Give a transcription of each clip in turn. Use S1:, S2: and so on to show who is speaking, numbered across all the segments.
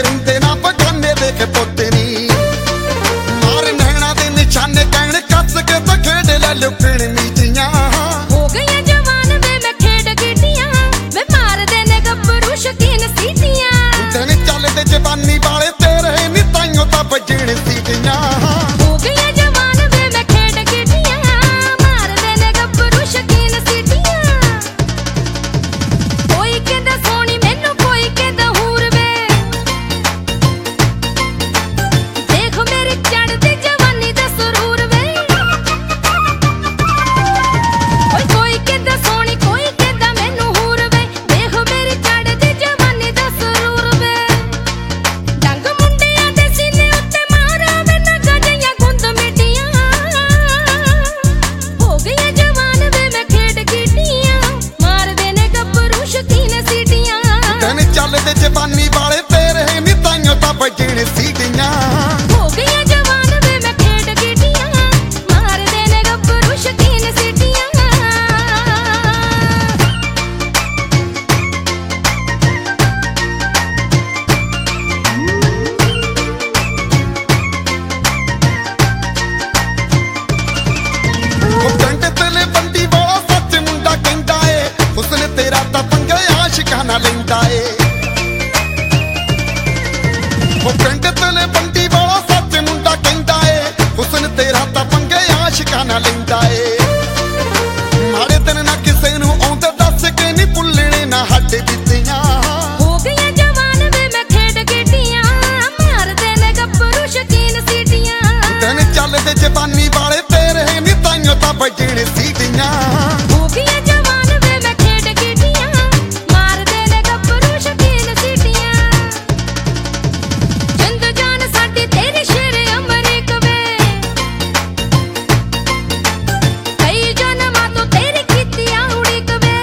S1: ਰਹਿੰਦੇ ਨਾ ਬਗਾਨੇ ਦੇਖ ਪੁੱਤ ਨੀ ਮਾਰ ਨੈਣਾ ਦੇ ਨਿਸ਼ਾਨੇ ਕਹਿਣ ਕੱਸ ਕੇ ਤਾਂ ਖੇਡ ਲੈ ਲੁਕਣ ਮੀਚੀਆਂ
S2: ਹੋ ਗਈਆਂ ਜਵਾਨ ਵੇ ਮੈਂ ਖੇਡ ਗਿੱਟੀਆਂ ਵੇ ਮਾਰਦੇ ਨੇ ਗੱਭਰੂ ਸ਼ਕੀਨ ਸੀਟੀਆਂ
S1: ਦਿਨ ਚੱਲਦੇ ਜਵਾਨੀ ਵਾਲੇ ਤੇਰੇ ਨੀ ਤਾਈਓ ਤਾਂ ਵੱਜਣ ਸੀਟੀਆਂ
S2: ਹੋ ਗਈਆਂ ਜਵਾਨ ਵੇ ਮੈਂ ਖੇਡ ਗਿੱਟੀਆਂ ਮਾਰਦੇ ਨੇ ਗੱਭਰੂ ਸ਼ਕੀਨ ਸੀਟੀਆਂ ਕੋਈ ਕਹਿੰਦਾ ਸੋਹਣੀ ਮੈਨੂੰ ਕੋਈ ਕਹਿੰਦਾ ਹੂਰ ਵੇ ਦੇਖ ਮੇਰੇ ਚੜ੍ਹਦੀ ਜਵਾਨੀ ਦਾ ਸਰੂਰ ਵੇ ਕੋਈ ਕਹਿੰਦਾ ਸੋਹਣੀ ਕੋਈ ਕਹਿੰਦਾ ਮੈਨੂੰ ਹੂਰ ਵੇ ਦੇਖ ਮੇਰੀ ਚੜ੍ਹਦੀ ਜਵਾਨੀ ਦਾ ਸਰੂਰ ਵੇ ਡੰਗ ਮੁੰਡਿਆਂ ਦੇ ਸੀਨੇ ਉੱਤੇ ਮਾਰਾਂ ਵੇ ਨਾ ਗਜੀਆਂ ਗੁੰਦ ਮਿੱਟੀਆਂ ਹੋ ਗਈਆਂ ਜਵਾਨ ਵੇ ਮੈਂ ਖੇਡ ਗਿੱਟੀਆਂ ਮਾਰਦੇ ਨੇ ਗੱਭਰੂ ਸ਼ਕੀਨ ਸੀਟੀਆਂ
S1: ਦਿਨ ਚੱਲਦੇ ਜਵਾਨੀ ਵਾਲੇ ਤੇਰੇ ਨੀ ਤਾਈਓ ਤਾਂ ਵੱਜਣ ਸੀਟੀਆਂ
S2: ਹੋ ਗਈਆਂ ਜਵਾਨ ਵੇ ਮੈਂ ਖੇਡ ਗਿੱਟੀਆਂ ਮਾਰਦੇ ਨੇ ਗੱਭਰੂ ਸ਼ਕੀਨ ਸੀਟੀਆਂ
S1: ਉਹ ਪਿੰਡ ਤੇਲੇ ਬੰਦੀ ਵਾਲਾ ਸੱਚ ਮੁੰਡਾ ਕਹਿੰਦਾ ਏ ਹੁਸਨ ਤੇਰਾ ਤਾਂ ਪੰਗਾ ਆਸ਼ਿਕਾਂ ਨਾਲ ਲੈਂਦਾ ਏ ਉਹ ਪਿੰਡ ਤੇਲੇ ਬੰਦੀ ਵਾਲਾ ਸੱਚ ਮੁੰਡਾ ਕਹਿੰਦਾ ਏ ਹੁਸਨ ਤੇਰਾ ਤਾਂ ਪੰਗਾ ਆਸ਼ਿਕਾਂ ਨਾਲ ਲੈਂਦਾ ਏ ਮਾੜੇ ਦਿਨ ਨਾ ਕਿਸੇ ਨੂੰ ਆਉਂਦੇ ਦੱਸ ਕੇ ਨਹੀਂ ਭੁੱਲਣੇ ਨਾ ਹੱਡ ਦਿੱਤੀਆਂ
S2: ਹੋ ਗਈਆਂ ਜਵਾਨ ਵੇ ਮੈਂ ਖੇਡ ਗਿੱਟੀਆਂ ਮਾਰਦੇ ਨੇ ਗੱਭਰੂ ਸ਼ਕੀਨ ਸੀਟੀਆਂ
S1: ਦਿਨ ਚੱਲਦੇ ਜਵਾਨੀ ਵਾਲੇ ਤੇਰੇ ਨੀ ਤਾਈਓ ਤਾਂ ਵੱਜਣ ਸੀਟੀਆਂ
S2: ਹੋ ਗਈਆਂ ਜਵਾਨ ਵੇ ਮੈਂ ਖੇਡ ਗਿੱਟੀਆਂ ਮਾਰਦੇ ਨੇ ਗੱਭਰੂ ਸ਼ਕੀਨ ਸੀਟੀਆਂ ਜਿੰਦ ਜਾਨ ਸਾਡੀ ਤੇਰੀ ਸ਼ੇਰ ਅਮਰੀਕ ਵੇ ਕਈ ਜਨਮਾਂ ਤੋਂ ਤੇਰੀ ਕੀਤੀਆਂ ਉਡੀਕ ਵੇ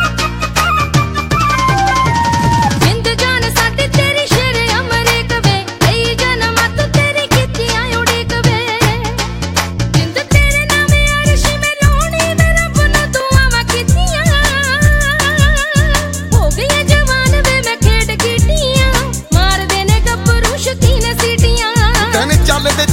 S2: ਜਿੰਦ ਜਾਨ ਸਾਡੀ ਤੇਰੀ ਸ਼ੇਰ ਅਮਰੀਕ ਵੇ ਕਈ ਜਨਮਾਂ ਤੋਂ ਤੇਰੀ ਕੀਤੀਆਂ ਉਡੀਕ ਵੇ ਜਿੰਦ ਤੇਰੇ ਨਾਮੇ ਅਰਸ਼ ਮੈਂ ਲਾਉਣੀ ਵੇ ਰੱਬ ਨੂੰ ਦੁਆਵਾਂ ਕੀਤੀਆਂ ਹੋ ਗਈਆਂ ਜਵਾਨ ਵੇ ਮੈਂ ਖੇਡ ਗਿੱਟੀਆਂ ਮਾਰਦੇ ਨੇ ਗੱਭਰੂ ਸ਼ਕੀਨ ਸੀਟੀਆਂ
S1: ਦਿਨ ਚੱਲਦੇ